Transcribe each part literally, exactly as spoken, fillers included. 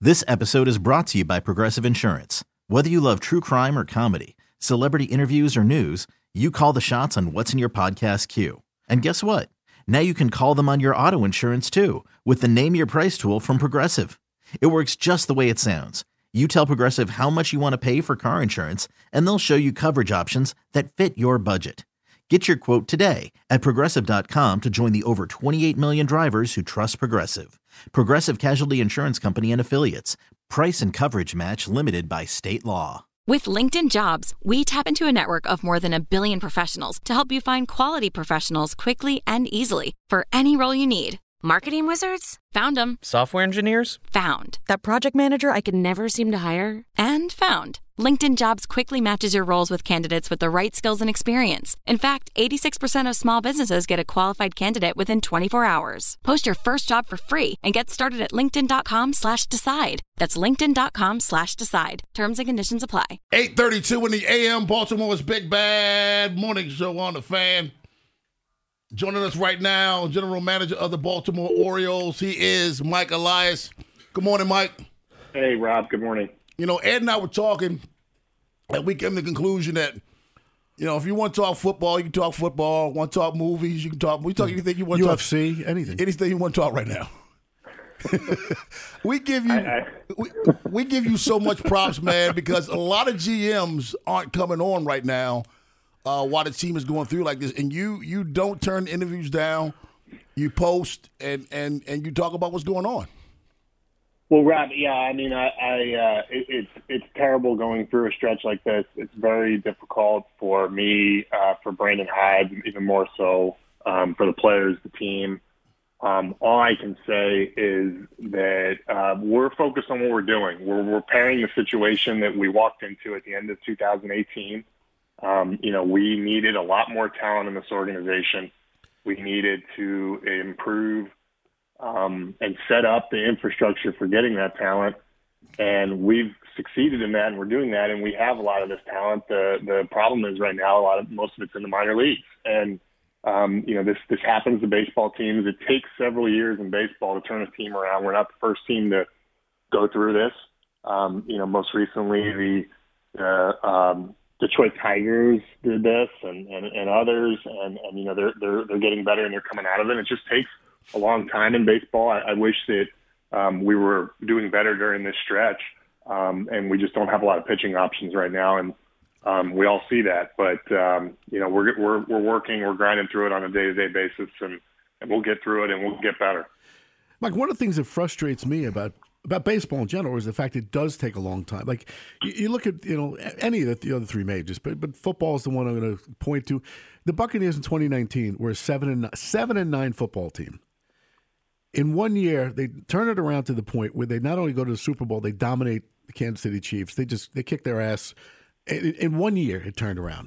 This episode is brought to you by Progressive Insurance. Whether you love true crime or comedy, celebrity interviews or news, you call the shots on what's in your podcast queue. And guess what? Now you can call them on your auto insurance too with the Name Your Price tool from Progressive. It works just the way it sounds. You tell Progressive how much you want to pay for car insurance, and they'll show you coverage options that fit your budget. Get your quote today at Progressive dot com to join the over twenty-eight million drivers who trust Progressive. Progressive Casualty Insurance Company and Affiliates. Price and coverage match limited by state law. With LinkedIn Jobs, we tap into a network of more than a billion professionals to help you find quality professionals quickly and easily for any role you need. Marketing wizards? Found them. Software engineers? Found. That project manager I could never seem to hire? And found. LinkedIn Jobs quickly matches your roles with candidates with the right skills and experience. In fact, eighty-six percent of small businesses get a qualified candidate within twenty-four hours. Post your first job for free and get started at linkedin.com slash decide. That's linkedin.com slash decide. Terms and conditions apply. eight thirty-two in the A M, Baltimore's Big Bad Morning Show on the Fan. Joining us right now, General Manager of the Baltimore Orioles. He is Mike Elias. Good morning, Mike. Hey, Rob. Good morning. You know, Ed and I were talking, and we came to the conclusion that, you know, if you want to talk football, you can talk football. Want to talk movies, you can talk. We talk anything you want to U talk. F C, anything. Anything you want to talk right now. we give you I, I, we, we give you so much props, man, because a lot of G Ms aren't coming on right now uh, while the team is going through like this. And you you don't turn interviews down. You post and, and, and you talk about what's going on. well, Rob, yeah, I mean, I, I uh, it, it's it's terrible going through a stretch like this. It's very difficult for me, uh, for Brandon Hyde, even more so um, for the players, the team. Um, all I can say is that uh, we're focused on what we're doing. We're repairing the situation that we walked into at the end of two thousand eighteen. Um, you know, we needed a lot more talent in this organization. We needed to improve um, and set up the infrastructure for getting that talent. And we've succeeded in that, and we're doing that, and we have a lot of this talent. The the problem is right now, a lot of most of it's in the minor leagues. And Um, you know, this, this happens to baseball teams. It takes several years in baseball to turn a team around. We're not the first team to go through this. Um, you know, most recently the uh, um, Detroit Tigers did this, and, and, and others, and, and you know they're they're they're getting better and they're coming out of it. It just takes a long time in baseball. I, I wish that um, we were doing better during this stretch, um, and we just don't have a lot of pitching options right now. And Um, we all see that, but um, you know we're we're we're working, we're grinding through it on a day-to-day basis, and, and we'll get through it, and we'll get better. Mike, one of the things that frustrates me about about baseball in general is the fact it does take a long time. Like you, you look at you know any of the, the other three majors, but but football is the one I'm going to point to. The Buccaneers in twenty nineteen were a seven and seven and nine football team. In one year, they turn it around to the point where they not only go to the Super Bowl, they dominate the Kansas City Chiefs. They just they kick their ass. In one year, it turned around.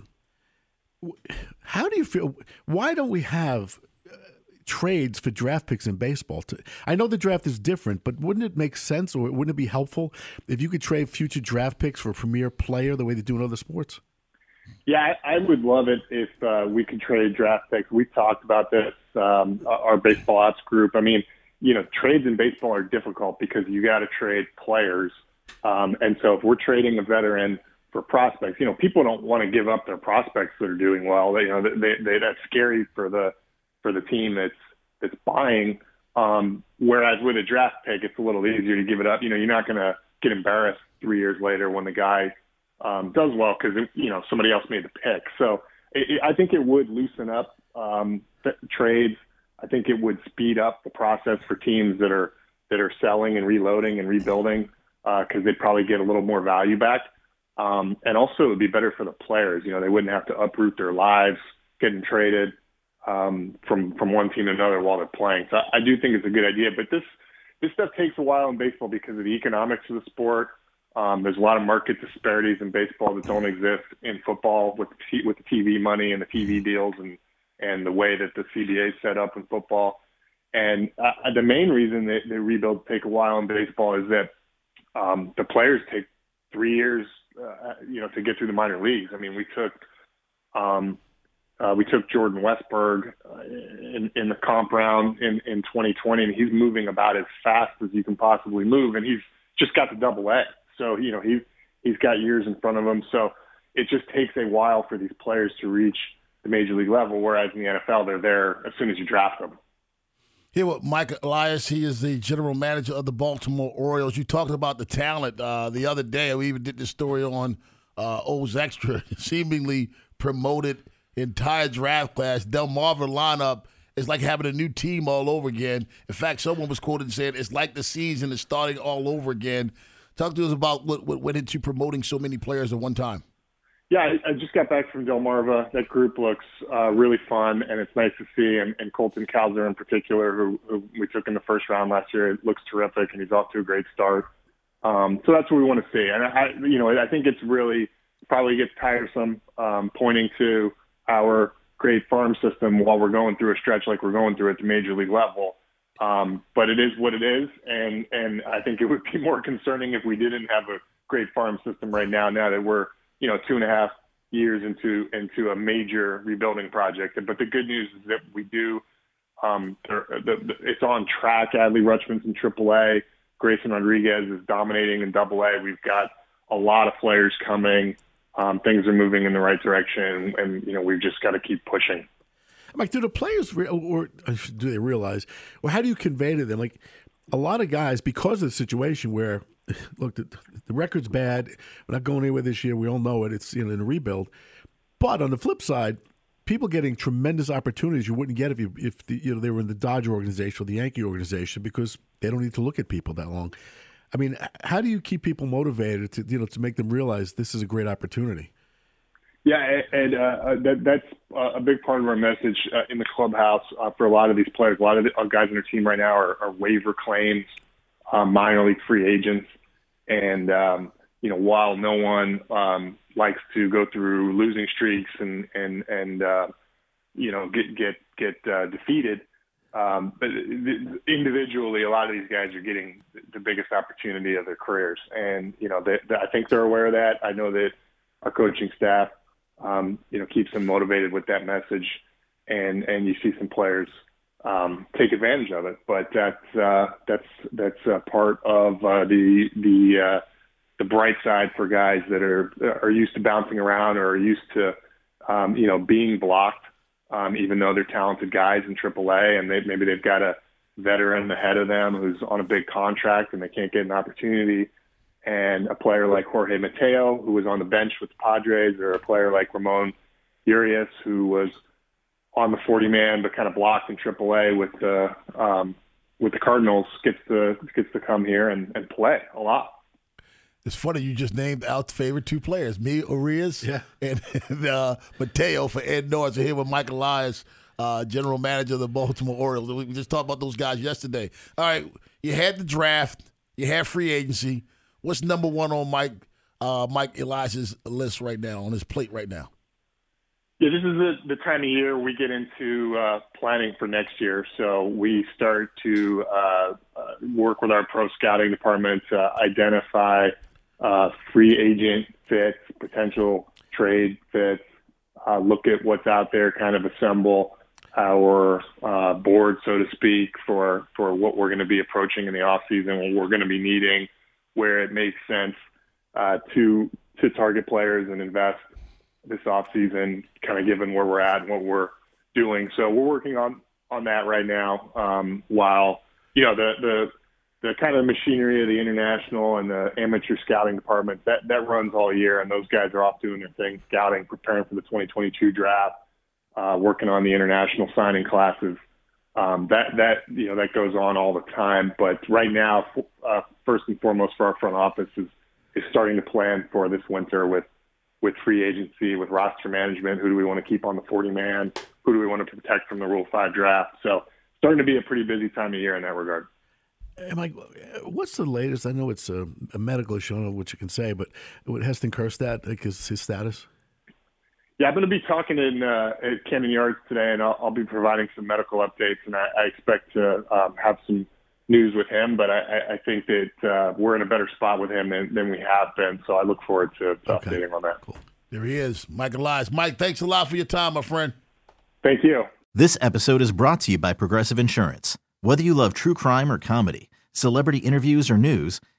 How do you feel? Why don't we have uh, trades for draft picks in baseball? To, I know the draft is different, but wouldn't it make sense, or wouldn't it be helpful if you could trade future draft picks for a premier player the way they do in other sports? Yeah, I, I would love it if uh, we could trade draft picks. We've talked about this, um, our baseball ops group. I mean, you know, trades in baseball are difficult because you got to trade players. Um, and so if we're trading a veteran for prospects, you know, people don't want to give up their prospects that are doing well. They, you know, they, they, that's scary for the for the team that's that's buying. Um, whereas with a draft pick, it's a little easier to give it up. You know, you're not going to get embarrassed three years later when the guy um, does well because you know somebody else made the pick. So it, it, I think it would loosen up um, trades. I think it would speed up the process for teams that are that are selling and reloading and rebuilding because uh, they'd probably get a little more value back. Um, and also it would be better for the players. You know, they wouldn't have to uproot their lives getting traded um, from, from one team to another while they're playing. So I do think it's a good idea, but this, this stuff takes a while in baseball because of the economics of the sport. Um, there's a lot of market disparities in baseball that don't exist in football with the, with the T V money and the T V deals and, and the way that the C B A is set up in football. And uh, the main reason that the rebuilds take a while in baseball is that um, the players take three years Uh, you know, to get through the minor leagues. I mean, we took um, uh, we took Jordan Westberg uh, in, in the comp round in, in twenty twenty, and he's moving about as fast as you can possibly move. And he's just got to Double A. So, you know, he's, he's got years in front of him. So it just takes a while for these players to reach the major league level, whereas in the N F L, they're there as soon as you draft them. Here with Mike Elias. He is the general manager of the Baltimore Orioles. You talked about the talent uh, the other day. We even did this story on uh, O's Extra, seemingly promoted entire draft class. Delmarva lineup is like having a new team all over again. In fact, someone was quoted saying it's like the season is starting all over again. Talk to us about what, what went into promoting so many players at one time. Yeah, I, I just got back from Delmarva. That group looks uh, really fun, and it's nice to see. And, and Colton Cowser in particular, who, who we took in the first round last year, it looks terrific, and he's off to a great start. Um, so that's what we want to see. And I, you know, I think it's really probably gets tiresome um, pointing to our great farm system while we're going through a stretch like we're going through at the major league level. Um, but it is what it is, and and I think it would be more concerning if we didn't have a great farm system right now. Now that we're you know two and a half years into into a major rebuilding project, but the good news is that we do. Um, the, the, it's on track. Adley Rutschman's in triple A. Grayson Rodriguez is dominating in double A. We've got a lot of players coming. Um, things are moving in the right direction, and you know we've just got to keep pushing. Like, do the players, re- or do they realize, or how do you convey to them? Like, a lot of guys, because of the situation where, look, the, the record's bad, we're not going anywhere this year. We all know it. It's you know in a rebuild. But on the flip side, people getting tremendous opportunities you wouldn't get if you if the, you know they were in the Dodger organization or the Yankee organization because they don't need to look at people that long. I mean, how do you keep people motivated to you know to make them realize this is a great opportunity? Yeah, and uh, that, that's a big part of our message uh, in the clubhouse uh, for a lot of these players. A lot of the guys on our team right now are, are waiver claims, um, minor league free agents, and um, you know while no one um, likes to go through losing streaks and and and uh, you know get get get uh, defeated, um, but individually, a lot of these guys are getting the biggest opportunity of their careers, and you know they, they, I think they're aware of that. I know that our coaching staff. Um, you know, keeps them motivated with that message, and, and you see some players um, take advantage of it. But that's uh, that's that's uh, part of uh, the the uh, the bright side for guys that are are used to bouncing around or are used to um, you know being blocked, um, even though they're talented guys in triple A, and they, maybe they've got a veteran ahead of them who's on a big contract and they can't get an opportunity. And a player like Jorge Mateo, who was on the bench with the Padres, or a player like Ramon Urias, who was on the forty-man but kind of blocked in triple A with the um, with the Cardinals, gets to gets to come here and, and play a lot. It's funny you just named our favorite two players, me, Urias, yeah. and, and uh, Mateo for Ed Norris. So here with Mike Elias, uh, general manager of the Baltimore Orioles. We just talked about those guys yesterday. All right, you had the draft, you had free agency. What's number one on Mike uh, Mike Elias's list right now, on his plate right now? Yeah, this is the, the time of year we get into uh, planning for next year. So we start to uh, uh, work with our pro scouting department to identify uh, free agent fits, potential trade fits, uh, look at what's out there, kind of assemble our uh, board, so to speak, for, for what we're going to be approaching in the offseason, what we're going to be needing, where it makes sense uh, to to target players and invest this offseason, kind of given where we're at and what we're doing. So we're working on, on that right now um, while, you know, the, the the kind of machinery of the international and the amateur scouting department, that, that runs all year, and those guys are off doing their thing, scouting, preparing for the twenty twenty-two draft, uh, working on the international signing classes. Um, that, that, you know, that goes on all the time. But right now, uh, first and foremost for our front office is, is starting to plan for this winter with, with free agency, with roster management. Who do we want to keep on the forty-man? Who do we want to protect from the Rule five draft? So starting to be a pretty busy time of year in that regard. Mike, what's the latest? I know it's a, a medical issue, I don't know what you can say, but with Heston Kjerstad, like his, his status? Yeah, I'm going to be talking in uh, at Camden Yards today, and I'll, I'll be providing some medical updates, and I, I expect to um, have some news with him. But I, I think that uh, we're in a better spot with him than, than we have been, so I look forward to, to okay. updating on that. Cool. There he is, Mike Elias. Mike, thanks a lot for your time, my friend. Thank you. This episode is brought to you by Progressive Insurance. Whether you love true crime or comedy, celebrity interviews or news,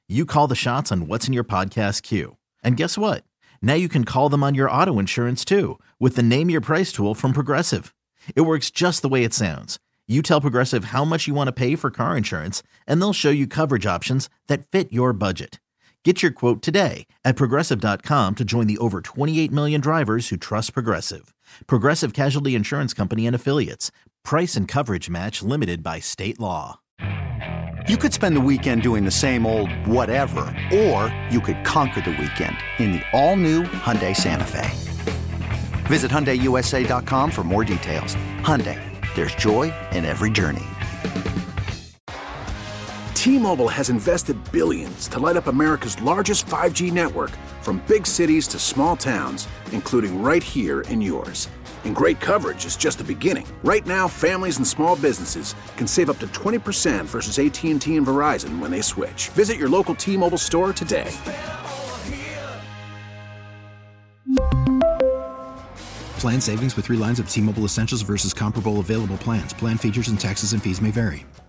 you call the shots on what's in your podcast queue. And guess what? Now you can call them on your auto insurance too with the Name Your Price tool from Progressive. It works just the way it sounds. You tell Progressive how much you want to pay for car insurance, and they'll show you coverage options that fit your budget. Get your quote today at Progressive dot com to join the over twenty-eight million drivers who trust Progressive. Progressive Casualty Insurance Company and Affiliates. Price and coverage match limited by state law. You could spend the weekend doing the same old whatever, or you could conquer the weekend in the all-new Hyundai Santa Fe. Visit Hyundai U S A dot com for more details. Hyundai, there's joy in every journey. T-Mobile has invested billions to light up America's largest five G network, from big cities to small towns, including right here in yours. And great coverage is just the beginning. Right now, families and small businesses can save up to twenty percent versus A T and T and Verizon when they switch. Visit your local T-Mobile store today. Plan savings with three lines of T-Mobile Essentials versus comparable available plans. Plan features and taxes and fees may vary.